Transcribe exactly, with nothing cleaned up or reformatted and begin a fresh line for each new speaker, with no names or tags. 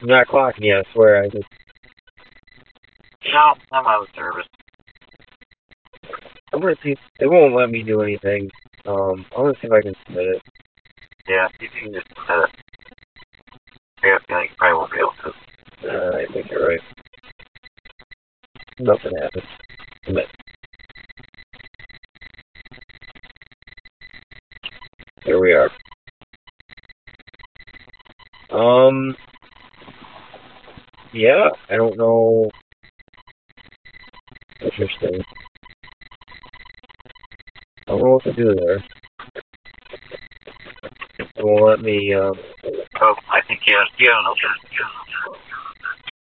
I'm not clocking you, I swear. I just...
No, I'm out of service.
I'm gonna see... It won't let me do anything. Um, I wanna see if I can submit it.
Yeah, you can just set it. I got a feeling you probably won't be able to.
Uh, I think you're right. Nothing happened. Submit. Here we are. Um... Yeah, I don't know... Interesting. I don't know what to do there. It won't let me, um...
Oh, I think you have, you have an alternative.